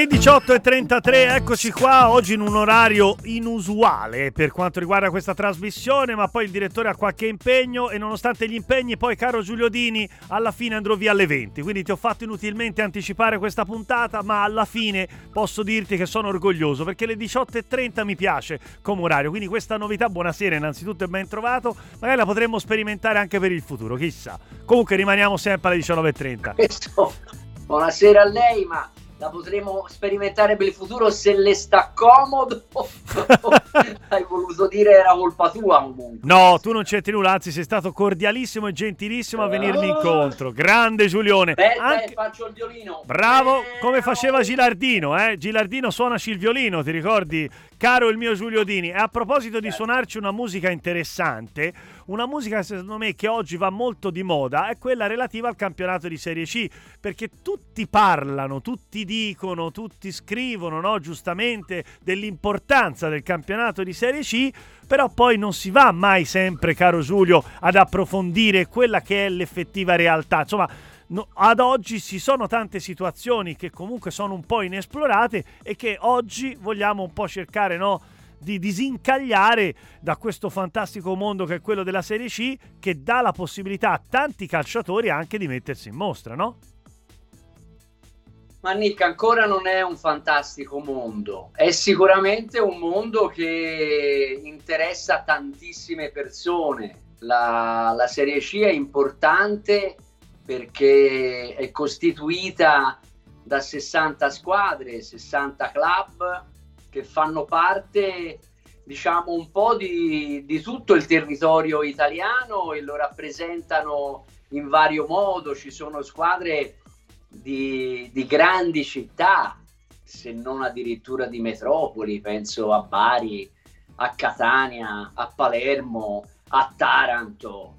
Le 18:33, eccoci qua, oggi in un orario inusuale per quanto riguarda questa trasmissione, ma poi il direttore ha qualche impegno e nonostante gli impegni poi, caro Giulio Dini, alla fine andrò via alle 20, quindi ti ho fatto inutilmente anticipare questa puntata, ma alla fine posso dirti che sono orgoglioso perché le 18:30 mi piace come orario, quindi questa novità, buonasera innanzitutto e ben trovato, magari la potremmo sperimentare anche per il futuro, chissà. Comunque rimaniamo sempre alle 19:30. Buonasera a lei, ma la potremo sperimentare per il futuro se le sta comodo. Hai voluto dire era colpa tua comunque. No, tu non c'entri nulla, anzi sei stato cordialissimo e gentilissimo a venirmi incontro. Grande Giulione. Faccio il violino. Bravo, come faceva Gilardino, Gilardino suonaci il violino, ti ricordi? Caro il mio Giulio Dini. E a proposito di suonarci una musica interessante, una musica secondo me che oggi va molto di moda è quella relativa al campionato di Serie C, perché tutti parlano, tutti dicono, tutti scrivono, no, giustamente, dell'importanza del campionato di Serie C, però poi non si va mai sempre, caro Giulio, ad approfondire quella che è l'effettiva realtà. Insomma, ad oggi ci sono tante situazioni che comunque sono un po' inesplorate e che oggi vogliamo un po' cercare, no, di disincagliare da questo fantastico mondo che è quello della Serie C, che dà la possibilità a tanti calciatori anche di mettersi in mostra, no? Ma Nick, ancora non è un fantastico mondo, è sicuramente un mondo che interessa tantissime persone. La Serie C è importante perché è costituita da 60 squadre, 60 club che fanno parte, diciamo, un po' di tutto il territorio italiano e lo rappresentano in vario modo. Ci sono squadre di grandi città, se non addirittura di metropoli, penso a Bari, a Catania, a Palermo, a Taranto,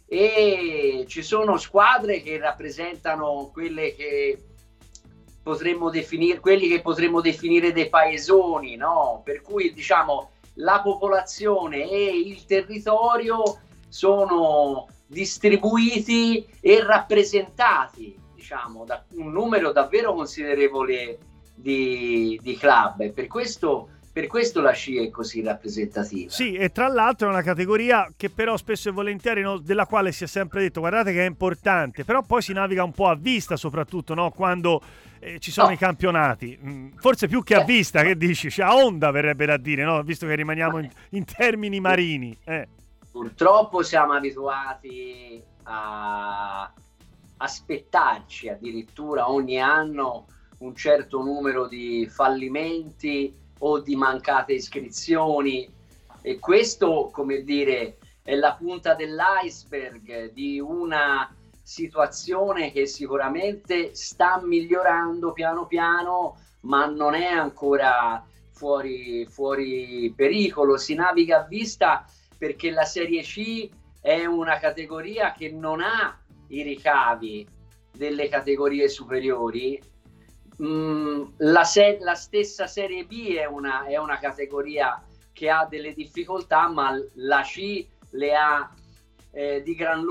e ci sono squadre che rappresentano quelle che potremmo definire dei paesoni, no? Per cui, diciamo, la popolazione e il territorio sono distribuiti e rappresentati, diciamo, da un numero davvero considerevole di club, e per questo la sci è così rappresentativa. Sì, e tra l'altro è una categoria che però spesso e volentieri, no, della quale si è sempre detto guardate che è importante, però poi si naviga un po' a vista, soprattutto, no, quando ci sono i campionati, forse più che a vista, che dici? Cioè, a onda verrebbe da dire, no? Visto che rimaniamo in termini marini. Purtroppo siamo abituati a aspettarci addirittura ogni anno un certo numero di fallimenti o di mancate iscrizioni, e questo, come dire, è la punta dell'iceberg di una situazione che sicuramente sta migliorando piano piano, ma non è ancora fuori pericolo. Si naviga a vista perché la Serie C è una categoria che non ha i ricavi delle categorie superiori. La stessa Serie B è una categoria che ha delle difficoltà, ma la C le ha di gran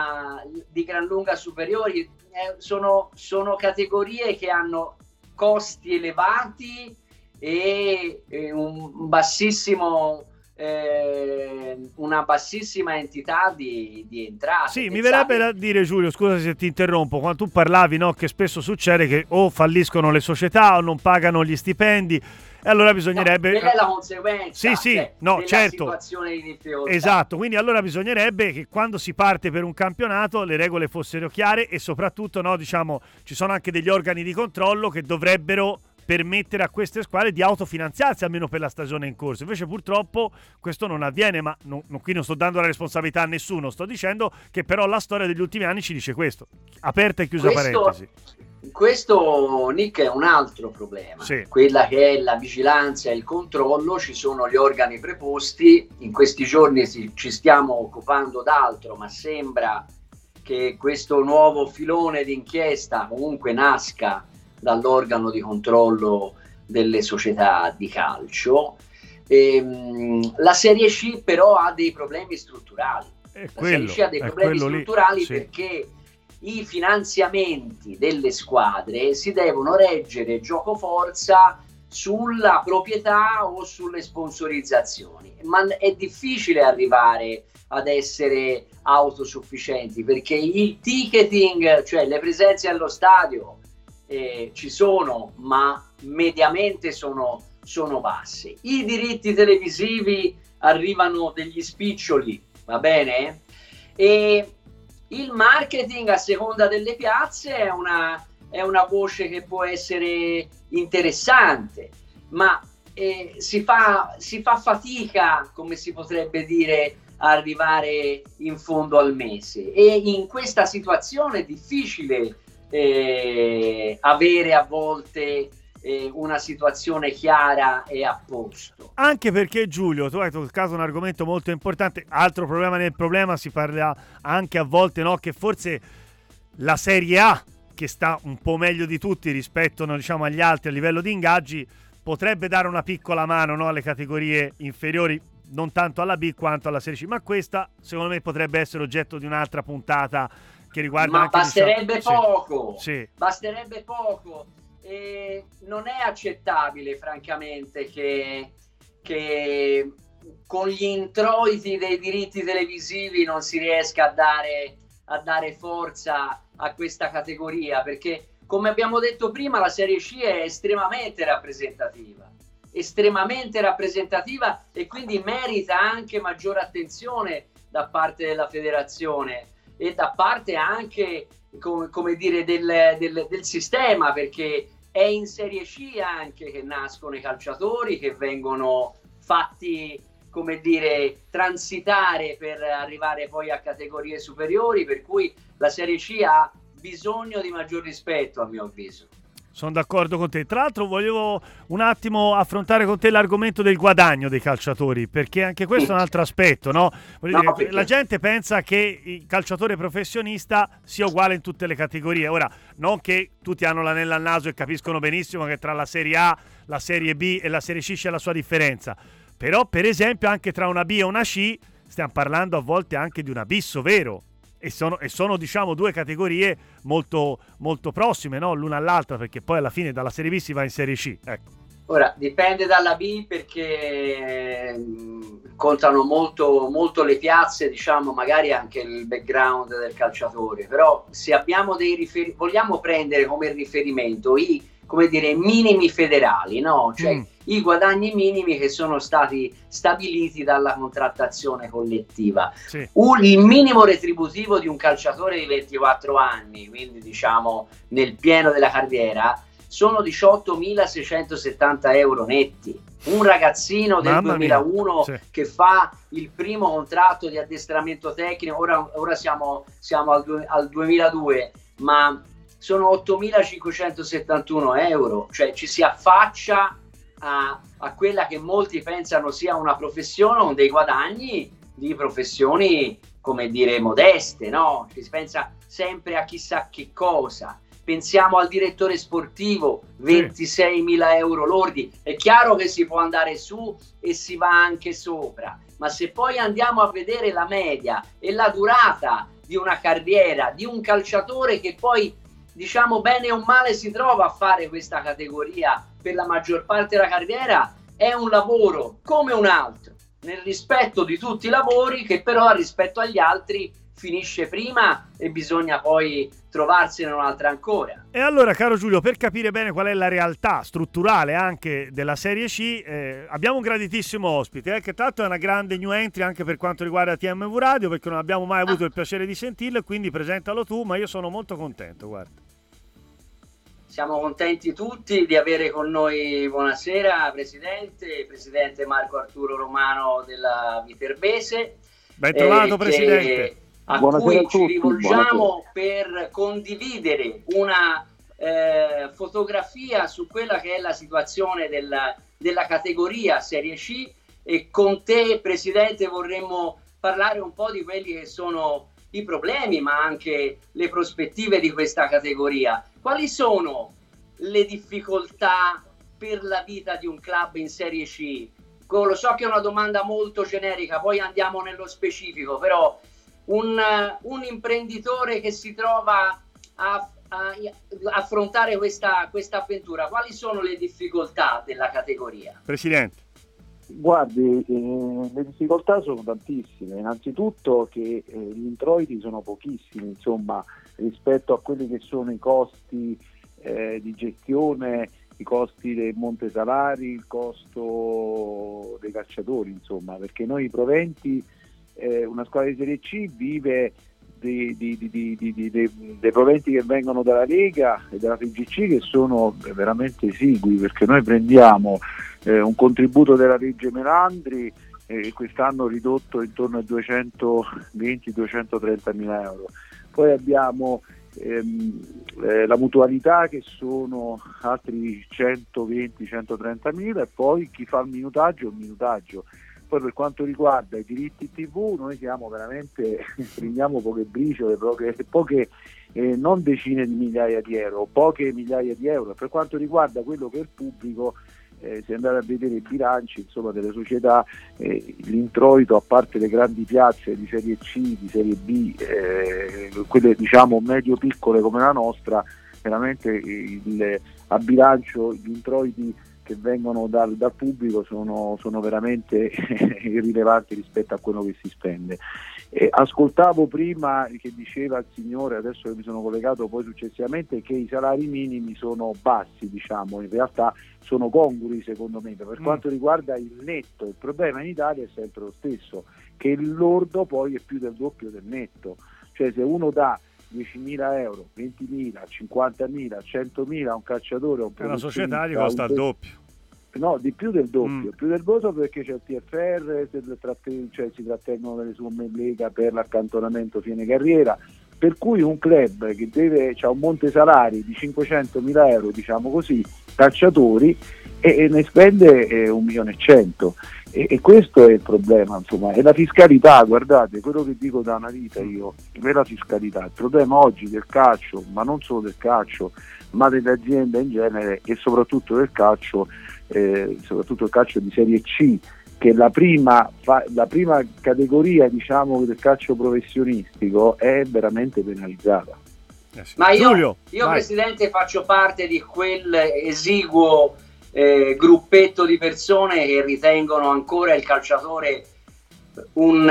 lunga superiori. Sono categorie che hanno costi elevati e una bassissima entità di entrate. Sì, mi verrebbe da dire, Giulio, scusa se ti interrompo, quando tu parlavi, no, che spesso succede che o falliscono le società o non pagano gli stipendi, e allora bisognerebbe... quella è la conseguenza. Sì, no, certo. Situazione di difficoltà. Esatto, quindi allora bisognerebbe che quando si parte per un campionato le regole fossero chiare e soprattutto, no, diciamo, ci sono anche degli organi di controllo che dovrebbero permettere a queste squadre di autofinanziarsi almeno per la stagione in corso. Invece purtroppo questo non avviene, ma qui non sto dando la responsabilità a nessuno, sto dicendo che però la storia degli ultimi anni ci dice questo. Aperta e chiusa parentesi. Questo, Nick, è un altro problema. Sì. Quella che è la vigilanza e il controllo. Ci sono gli organi preposti. In questi giorni ci stiamo occupando d'altro, ma sembra che questo nuovo filone d'inchiesta comunque nasca dall'organo di controllo delle società di calcio. La Serie C però ha dei problemi strutturali. La Serie C ha dei problemi strutturali, sì, perché i finanziamenti delle squadre si devono reggere gioco forza sulla proprietà o sulle sponsorizzazioni, ma è difficile arrivare ad essere autosufficienti, perché il ticketing, cioè le presenze allo stadio, ci sono, ma mediamente sono basse. I diritti televisivi arrivano degli spiccioli, va bene? E il marketing a seconda delle piazze è una voce che può essere interessante, ma si fa fatica, come si potrebbe dire, a arrivare in fondo al mese, e in questa situazione è difficile avere a volte una situazione chiara e a posto. Anche perché, Giulio, tu hai toccato un argomento molto importante. Altro problema nel problema, si parla anche a volte, no, che forse la Serie A, che sta un po' meglio di tutti rispetto, no, diciamo, agli altri a livello di ingaggi, potrebbe dare una piccola mano, no, alle categorie inferiori, non tanto alla B quanto alla Serie C, ma questa secondo me potrebbe essere oggetto di un'altra puntata che riguarda ma anche, basterebbe diciamo, poco, sì. Basterebbe poco. E non è accettabile, francamente, che con gli introiti dei diritti televisivi non si riesca a dare forza a questa categoria, perché, come abbiamo detto prima, la Serie C è estremamente rappresentativa, e quindi merita anche maggiore attenzione da parte della federazione e da parte anche, come dire, del sistema, perché è in Serie C anche che nascono i calciatori che vengono fatti, come dire, transitare per arrivare poi a categorie superiori, per cui la Serie C ha bisogno di maggior rispetto, a mio avviso. Sono d'accordo con te. Tra l'altro volevo un attimo affrontare con te l'argomento del guadagno dei calciatori, perché anche questo è un altro aspetto, no? Voglio dire, perché la gente pensa che il calciatore professionista sia uguale in tutte le categorie. Ora, non che tutti hanno l'anello al naso e capiscono benissimo che tra la Serie A, la Serie B e la Serie C c'è la sua differenza. Però, per esempio, anche tra una B e una C stiamo parlando a volte anche di un abisso vero. E sono diciamo due categorie molto, molto prossime, no? L'una all'altra, perché poi alla fine dalla Serie B si va in Serie C. Ecco. Ora dipende dalla B, perché contano molto le piazze, diciamo, magari anche il background del calciatore, però se abbiamo vogliamo prendere come riferimento come dire, minimi federali, no? Cioè i guadagni minimi che sono stati stabiliti dalla contrattazione collettiva. Sì. Il minimo retributivo di un calciatore di 24 anni, quindi diciamo nel pieno della carriera, sono 18.670 euro netti. Un ragazzino del 2001 sì, che fa il primo contratto di addestramento tecnico, ora siamo al 2002, ma sono 8.571 euro, cioè ci si affaccia a quella che molti pensano sia una professione, con dei guadagni di professioni, come dire, modeste, no? Ci si pensa sempre a chissà che cosa. Pensiamo al direttore sportivo, 26.000 euro lordi. È chiaro che si può andare su e si va anche sopra, ma se poi andiamo a vedere la media e la durata di una carriera di un calciatore che poi, diciamo, bene o male si trova a fare questa categoria per la maggior parte della carriera, è un lavoro come un altro, nel rispetto di tutti i lavori, che però rispetto agli altri finisce prima e bisogna poi trovarsene un'altra ancora. E allora, caro Giulio, per capire bene qual è la realtà strutturale anche della Serie C, abbiamo un graditissimo ospite, che tra l'altro è una grande new entry anche per quanto riguarda TMV Radio, perché non abbiamo mai avuto il piacere di sentirlo, e quindi presentalo tu, ma io sono molto contento, guarda. Siamo contenti tutti di avere con noi, buonasera Presidente Marco Arturo Romano della Viterbese. Ben trovato, Presidente. A cui ci rivolgiamo per condividere una fotografia su quella che è la situazione della categoria Serie C, e con te, Presidente, vorremmo parlare un po' di quelli che sono i problemi, ma anche le prospettive di questa categoria. Quali sono le difficoltà per la vita di un club in Serie C? Lo so che è una domanda molto generica, poi andiamo nello specifico, però un imprenditore che si trova a affrontare questa avventura? Quali sono le difficoltà della categoria? Presidente. Guardi, le difficoltà sono tantissime. Innanzitutto che gli introiti sono pochissimi, insomma, rispetto a quelli che sono i costi di gestione, i costi del monte salari, il costo dei calciatori, insomma, perché noi i proventi, una squadra di Serie C vive dei proventi che vengono dalla Lega e dalla FIGC, che sono veramente esigui, perché noi prendiamo un contributo della legge Melandri, quest'anno ridotto intorno ai 220-230 mila euro. Poi abbiamo la mutualità, che sono altri 120-130 mila, e poi chi fa il minutaggio. Poi per quanto riguarda i diritti TV, noi siamo veramente, prendiamo poche briciole, poche non decine di migliaia di euro, poche migliaia di euro. Per quanto riguarda quello che è il pubblico, se andate a vedere i bilanci, insomma, delle società, l'introito, a parte le grandi piazze di Serie C, di Serie B, quelle diciamo medio piccole come la nostra, veramente a bilancio gli introiti che vengono dal pubblico sono veramente irrilevanti rispetto a quello che si spende. Ascoltavo prima che diceva il signore, adesso mi sono collegato poi successivamente, che i salari minimi sono bassi, diciamo, in realtà sono congrui secondo me. Per quanto riguarda il netto, il problema in Italia è sempre lo stesso, che il lordo poi è più del doppio del netto, cioè se uno dà 10.000 euro, 20.000, 50.000, 100.000 a un calciatore, a una società gli costa il doppio. No, di più del doppio, più del doppio, perché c'è il TFR, cioè si trattengono delle somme in Lega per l'accantonamento fine carriera, per cui un club che c'ha un monte salari di 500.000 euro, diciamo così, calciatori, e ne spende 1.100.000. E questo è il problema, insomma, è la fiscalità. Guardate, quello che dico da una vita io, è la fiscalità. Il problema oggi del calcio, ma non solo del calcio, ma delle aziende in genere, e soprattutto del calcio, soprattutto il calcio di Serie C, che è la prima categoria, diciamo, del calcio professionistico, è veramente penalizzata. Sì. Ma io Presidente, faccio parte di quel esiguo gruppetto di persone che ritengono ancora il calciatore un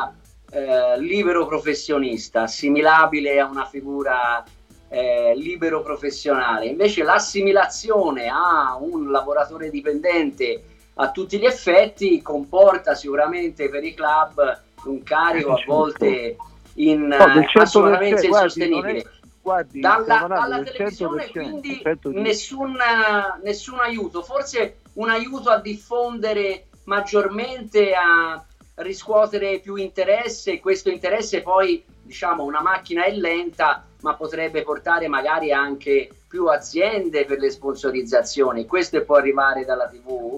libero professionista, assimilabile a una figura libero professionale. Invece l'assimilazione a un lavoratore dipendente a tutti gli effetti comporta sicuramente per i club un carico a volte assolutamente insostenibile. Dalla televisione quindi nessun aiuto, forse un aiuto a diffondere maggiormente, a riscuotere più interesse. Questo interesse poi, diciamo, una macchina è lenta, ma potrebbe portare magari anche più aziende per le sponsorizzazioni. Questo può arrivare dalla TV?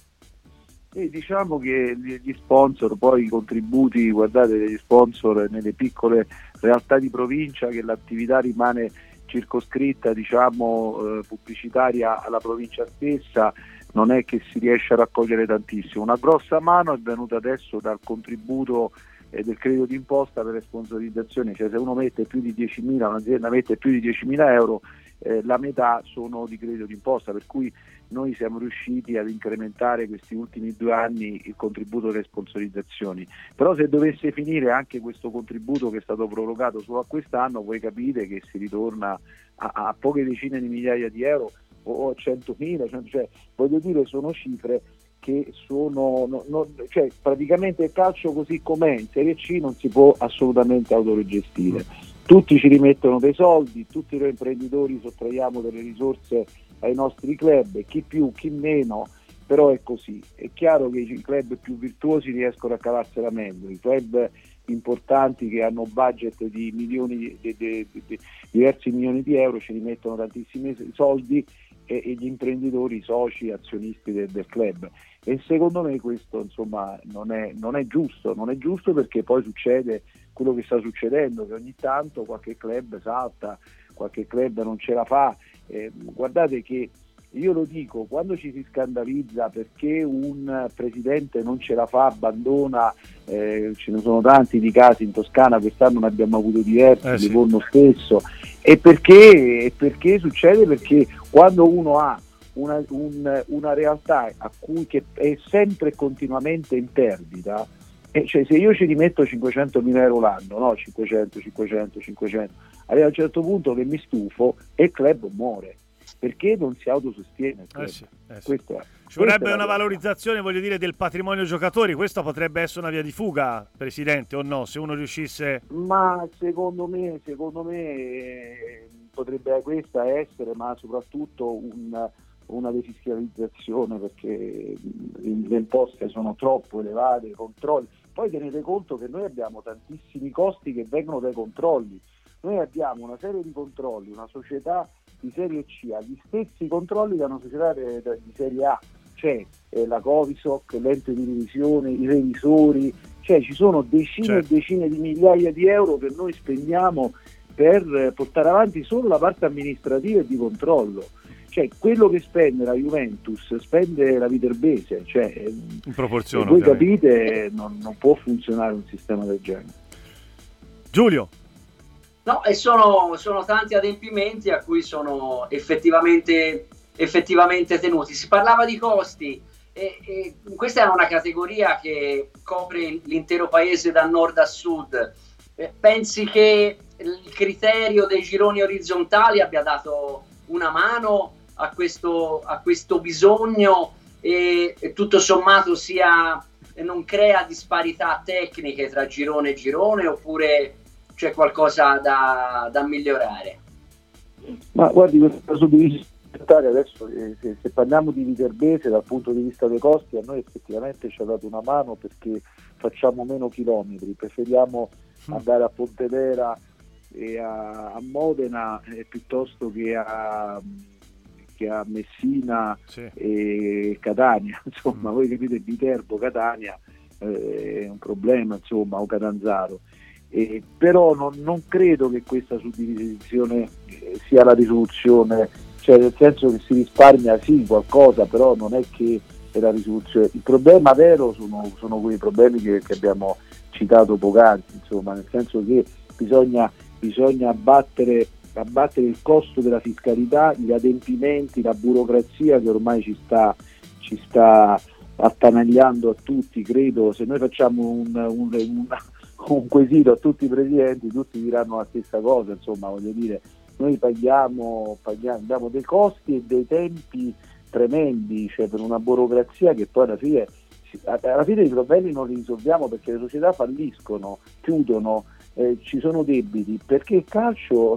E diciamo che gli sponsor, poi i contributi, guardate, degli sponsor nelle piccole realtà di provincia, che l'attività rimane circoscritta, diciamo, pubblicitaria alla provincia stessa, non è che si riesce a raccogliere tantissimo. Una grossa mano è venuta adesso dal contributo del credito d'imposta per le sponsorizzazioni, cioè se uno mette più di 10.000, un'azienda mette più di 10.000 euro, la metà sono di credito d'imposta, per cui noi siamo riusciti ad incrementare questi ultimi 2 anni il contributo delle sponsorizzazioni. Però se dovesse finire anche questo contributo, che è stato prorogato solo a quest'anno, voi capite che si ritorna a poche decine di migliaia di euro o a 100.000, cioè voglio dire, sono cifre che sono cioè praticamente il calcio così com'è in Serie C non si può assolutamente autogestire. Tutti ci rimettono dei soldi, tutti noi imprenditori sottraiamo delle risorse ai nostri club, chi più, chi meno, però è così. È chiaro che i club più virtuosi riescono a cavarsela meglio, i club importanti che hanno budget di milioni, diversi milioni di euro, ci rimettono tantissimi soldi, e gli imprenditori, i soci, azionisti del club. E secondo me questo, insomma, non è giusto, perché poi succede quello che sta succedendo, che ogni tanto qualche club salta, qualche club non ce la fa. Guardate che io lo dico, quando ci si scandalizza perché un presidente non ce la fa, abbandona, ce ne sono tanti di casi in Toscana, quest'anno ne abbiamo avuto diversi, Livorno stesso, e perché succede? Perché quando uno ha una realtà che è sempre e continuamente in perdita, cioè se io ci rimetto 500.000 euro l'anno, no? 500, arriva a un certo punto che mi stufo e il club muore, perché non si autosostiene. Sì. Ci vorrebbe una valorizzazione, voglio dire, del patrimonio giocatori. Questa potrebbe essere una via di fuga, Presidente, o no? Se uno riuscisse... Ma secondo me potrebbe questa essere, ma soprattutto una defiscalizzazione, perché le imposte sono troppo elevate, i controlli. Poi tenete conto che noi abbiamo tantissimi costi che vengono dai controlli. Noi abbiamo una serie di controlli, una società di serie C ha gli stessi controlli da una società di serie A, cioè la Covisoc, l'ente di revisione, i revisori, cioè ci sono decine e decine di migliaia di euro che noi spendiamo per portare avanti solo la parte amministrativa e di controllo. Cioè quello che spende la Juventus spende la Viterbese, cioè in proporzione. Voi capite, non può funzionare un sistema del genere. Giulio. No, e sono tanti adempimenti a cui sono effettivamente tenuti. Si parlava di costi e questa è una categoria che copre l'intero paese da nord a sud. Pensi che il criterio dei gironi orizzontali abbia dato una mano a questo bisogno e tutto sommato non crea disparità tecniche tra girone e girone, oppure c'è qualcosa da migliorare? Ma guardi, questa suddivisione adesso, se parliamo di Viterbese dal punto di vista dei costi, a noi effettivamente ci ha dato una mano, perché facciamo meno chilometri, preferiamo andare a Pontedera e a Modena piuttosto che a Messina e Catania, insomma. Voi capite, Viterbo, Catania è un problema, insomma, o Catanzaro. Però non credo che questa suddivisione sia la risoluzione, cioè nel senso che si risparmia sì qualcosa, però non è che è la risoluzione. Il problema vero sono quei problemi che abbiamo citato poc'anzi, insomma, nel senso che bisogna abbattere il costo della fiscalità, gli adempimenti, la burocrazia che ormai ci sta attanagliando a tutti. Credo, se noi facciamo un quesito a tutti i presidenti, tutti diranno la stessa cosa, insomma, voglio dire, noi abbiamo dei costi e dei tempi tremendi, cioè per una burocrazia che poi alla fine i problemi non li risolviamo, perché le società falliscono, chiudono, ci sono debiti, perché il calcio,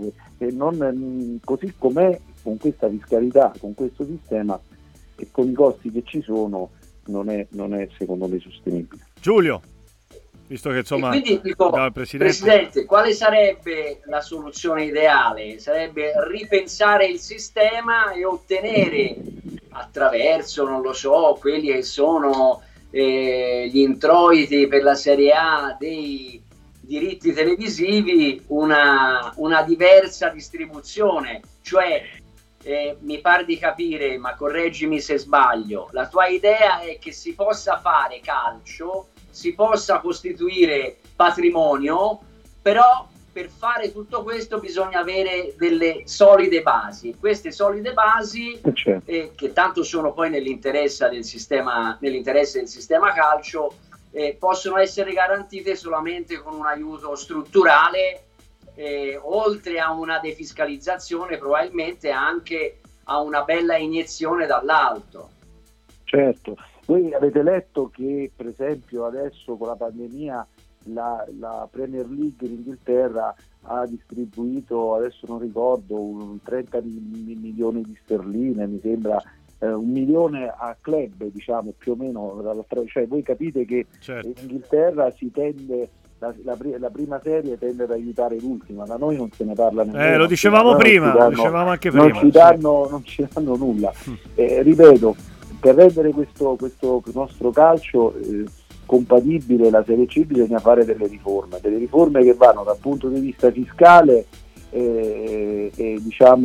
così com'è, con questa fiscalità, con questo sistema e con i costi che ci sono, non è secondo me sostenibile. Giulio, visto che insomma, quindi dico, Presidente, quale sarebbe la soluzione ideale? Sarebbe ripensare il sistema e ottenere attraverso, non lo so, quelli che sono gli introiti per la Serie A dei diritti televisivi, una diversa distribuzione, cioè mi pare di capire, ma correggimi se sbaglio, la tua idea è che si possa fare calcio, si possa costituire patrimonio, però per fare tutto questo bisogna avere delle solide basi. Queste solide basi, che tanto sono poi nell'interesse del sistema calcio, possono essere garantite solamente con un aiuto strutturale, oltre a una defiscalizzazione, probabilmente anche a una bella iniezione dall'alto. Certo. Voi avete letto che per esempio adesso con la pandemia la Premier League in Inghilterra ha distribuito, adesso non ricordo, 30 milioni di sterline, mi sembra, 1 milione a club, diciamo, più o meno. Cioè voi capite che in Inghilterra si tende, la prima serie tende ad aiutare l'ultima, da noi non se ne parla nemmeno. Lo dicevamo prima, lo dicevamo anche prima. Non ci danno nulla. Ripeto, per rendere questo nostro calcio compatibile, la Serie C, bisogna fare delle riforme che vanno dal punto di vista fiscale, diciamo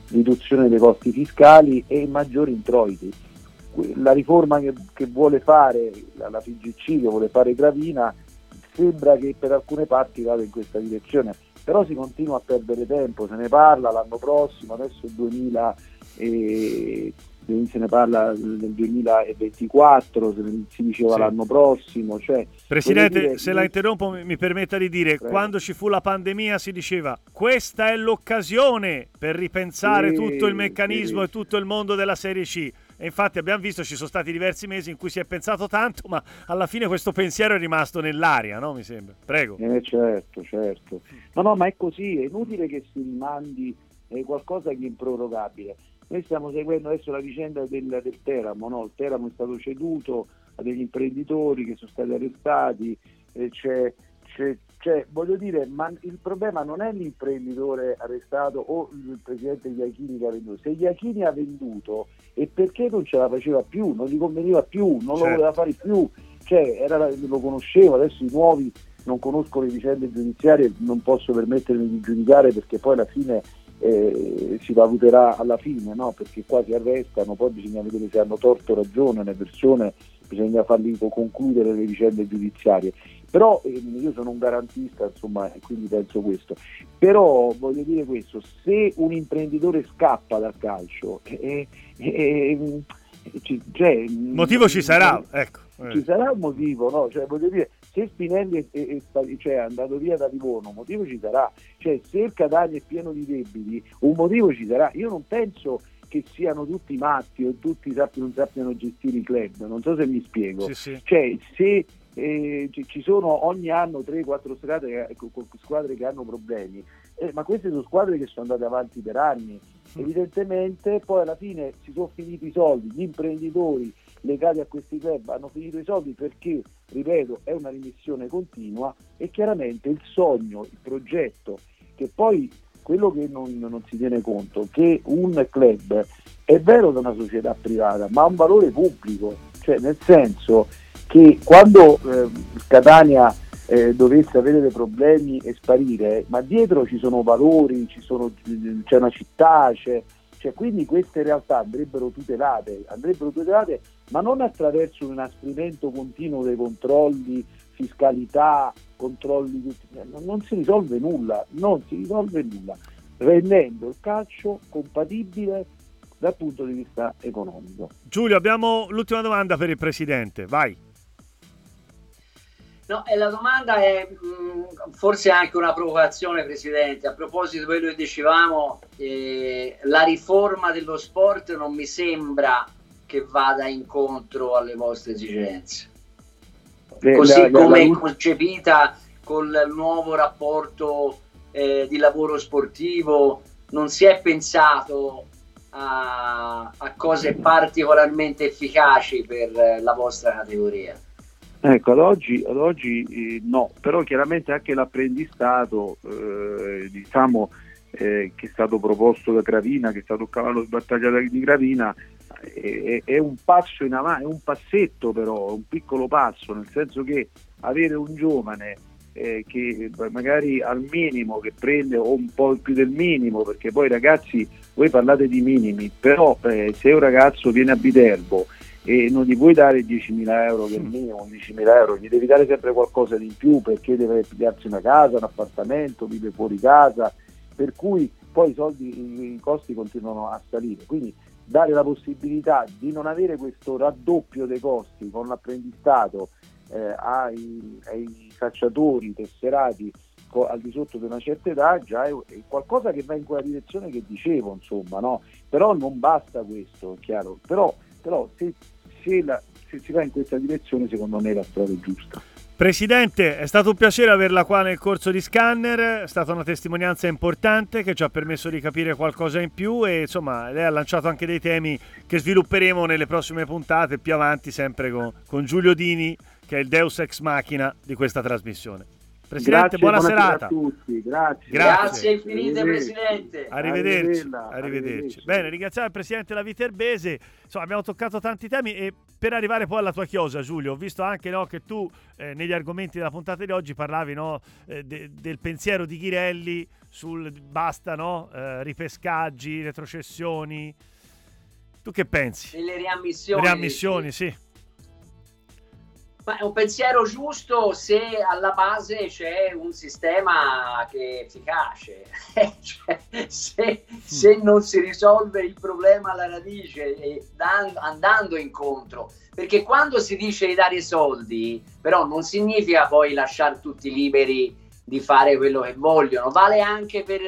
riduzione dei costi fiscali e maggiori introiti. La riforma che vuole fare la FIGC, che vuole fare Gravina, sembra che per alcune parti vada in questa direzione, però si continua a perdere tempo, se ne parla l'anno prossimo, adesso il 2000 se ne parla del 2024, si diceva sì, l'anno prossimo. Cioè, Presidente, se la interrompo mi permetta di dire, prego, quando ci fu la pandemia si diceva questa è l'occasione per ripensare tutto il meccanismo e tutto il mondo della Serie C. E infatti abbiamo visto, ci sono stati diversi mesi in cui si è pensato tanto, ma alla fine questo pensiero è rimasto nell'aria, no? Mi sembra. Prego. Certo. No, ma è così, è inutile che si rimandi qualcosa di improrogabile. Noi stiamo seguendo adesso la vicenda del Teramo, no? Il Teramo è stato ceduto a degli imprenditori che sono stati arrestati, voglio dire, ma il problema non è l'imprenditore arrestato o il presidente Iachini che ha venduto. Se Iachini ha venduto, e perché non ce la faceva più, non gli conveniva più, non lo voleva fare più, lo conoscevo, adesso i nuovi non conosco le vicende giudiziarie, non posso permettermi di giudicare perché poi alla fine si valuterà alla fine, no? Perché qua si arrestano, poi bisogna vedere se hanno torto o ragione le persone, bisogna farli concludere le vicende giudiziarie. Però io sono un garantista, insomma, e quindi penso questo. Però voglio dire questo, se un imprenditore scappa dal calcio, motivo ci sarà, ecco. Ci sarà un motivo, no? Cioè, voglio dire, se Spinelli è andato via da Livorno, un motivo ci sarà. Cioè, se il Catania è pieno di debiti, un motivo ci sarà. Io non penso che siano tutti matti o tutti non sappiano gestire i club, non so se mi spiego. Sì. Cioè, se ci sono ogni anno 3-4 squadre che hanno problemi, ma queste sono squadre che sono andate avanti per anni. Evidentemente poi alla fine si sono finiti i soldi, gli imprenditori legati a questi club hanno finito i soldi perché, ripeto, è una rimissione continua e chiaramente il sogno, il progetto, che poi quello che non si tiene conto, che un club è vero da una società privata ma ha un valore pubblico, cioè nel senso che quando il Catania dovesse avere dei problemi e sparire, ma dietro ci sono valori, c'è una città, quindi queste realtà andrebbero tutelate, ma non attraverso un inasprimento continuo dei controlli, fiscalità, controlli, non si risolve nulla, rendendo il calcio compatibile dal punto di vista economico. Giulio, abbiamo l'ultima domanda per il Presidente, vai. No, e la domanda è forse anche una provocazione, Presidente. A proposito di quello che dicevamo, la riforma dello sport non mi sembra che vada incontro alle vostre esigenze. Così come è concepita col nuovo rapporto di lavoro sportivo, non si è pensato a cose particolarmente efficaci per la vostra categoria. Ecco, ad oggi no, però chiaramente anche l'apprendistato che è stato proposto da Gravina, che è stato il cavallo di battaglia di Gravina, è un passo in avanti, è un passetto però, un piccolo passo, nel senso che avere un giovane che magari al minimo che prende o un po' più del minimo, perché poi ragazzi, voi parlate di minimi, però se un ragazzo viene a Viterbo e non gli puoi dare 10.000 euro che è il minimo, 11.000 euro, gli devi dare sempre qualcosa di più perché deve pigliarsi una casa, un appartamento, vive fuori casa, per cui poi i costi continuano a salire, quindi dare la possibilità di non avere questo raddoppio dei costi con l'apprendistato ai calciatori tesserati al di sotto di una certa età già è qualcosa che va in quella direzione che dicevo, insomma, no? Però non basta questo, è chiaro, però se si va in questa direzione secondo me è la strada giusta. Presidente, è stato un piacere averla qua nel corso di Scanner, è stata una testimonianza importante che ci ha permesso di capire qualcosa in più e insomma lei ha lanciato anche dei temi che svilupperemo nelle prossime puntate più avanti, sempre con Giulio Dini, che è il Deus Ex Machina di questa trasmissione. Presidente, buona serata a tutti. Grazie infinite, Presidente. Arrivederci. Bene, ringraziamo il Presidente della Viterbese. Insomma, abbiamo toccato tanti temi e per arrivare poi alla tua chiosa, Giulio, ho visto anche, no, che tu negli argomenti della puntata di oggi parlavi, no, del pensiero di Ghirelli sul basta, no, ripescaggi, retrocessioni. Tu che pensi? Delle riammissioni. Riammissioni, sì. Ma è un pensiero giusto se alla base c'è un sistema che è efficace. Cioè, se non si risolve il problema alla radice e andando incontro, perché quando si dice di dare soldi, però non significa poi lasciare tutti liberi di fare quello che vogliono. Vale anche per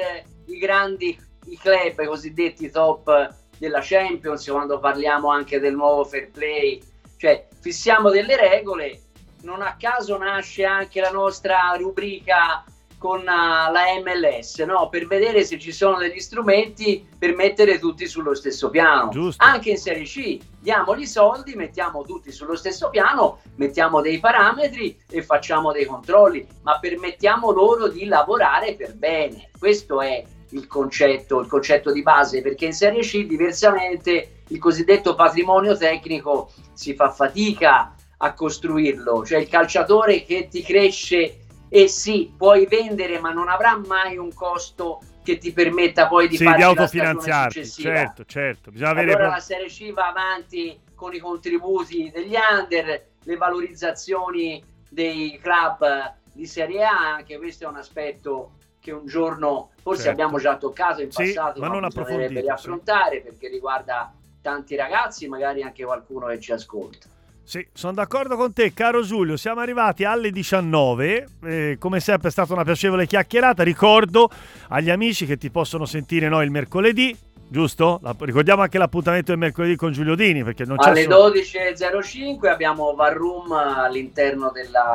i club, i cosiddetti top della Champions, quando parliamo anche del nuovo fair play. Cioè, fissiamo delle regole, non a caso nasce anche la nostra rubrica con la MLS, no? Per vedere se ci sono degli strumenti per mettere tutti sullo stesso piano. Giusto. Anche in Serie C, diamogli soldi, mettiamo tutti sullo stesso piano, mettiamo dei parametri e facciamo dei controlli, ma permettiamo loro di lavorare per bene. Questo è il concetto di base, perché in Serie C diversamente il cosiddetto patrimonio tecnico si fa fatica a costruirlo, cioè il calciatore che ti cresce e sì, puoi vendere, ma non avrà mai un costo che ti permetta poi di fare di la autofinanziarti. Certo, bisogna avere allora la Serie C va avanti con i contributi degli under, le valorizzazioni dei club di Serie A, anche questo è un aspetto che un giorno forse abbiamo già toccato in passato, ma non bisognerebbe riaffrontare perché riguarda tanti ragazzi, magari anche qualcuno che ci ascolta. Sì, sono d'accordo con te, caro Giulio. Siamo arrivati alle 19. Come sempre è stata una piacevole chiacchierata. Ricordo agli amici che ti possono sentire noi il mercoledì, giusto? Ricordiamo anche l'appuntamento del mercoledì con Giulio Dini, perché non c'è alle 12.05 abbiamo War Room all'interno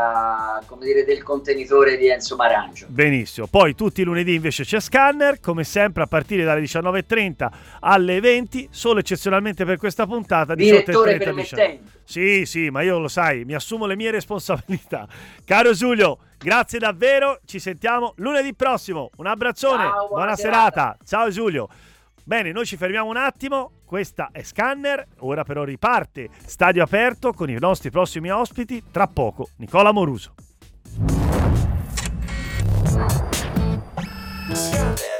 del contenitore di Enzo Marangio. Benissimo. Poi tutti i lunedì invece c'è Scanner, come sempre a partire dalle 19.30 alle 20, solo eccezionalmente per questa puntata. Direttore permettente. Sì, ma io lo sai, mi assumo le mie responsabilità. Caro Giulio, grazie davvero, ci sentiamo lunedì prossimo. Un abbraccione, buona serata. Ciao Giulio. Bene, noi ci fermiamo un attimo, questa è Scanner, ora però riparte Stadio Aperto con i nostri prossimi ospiti, tra poco Nicola Moruso.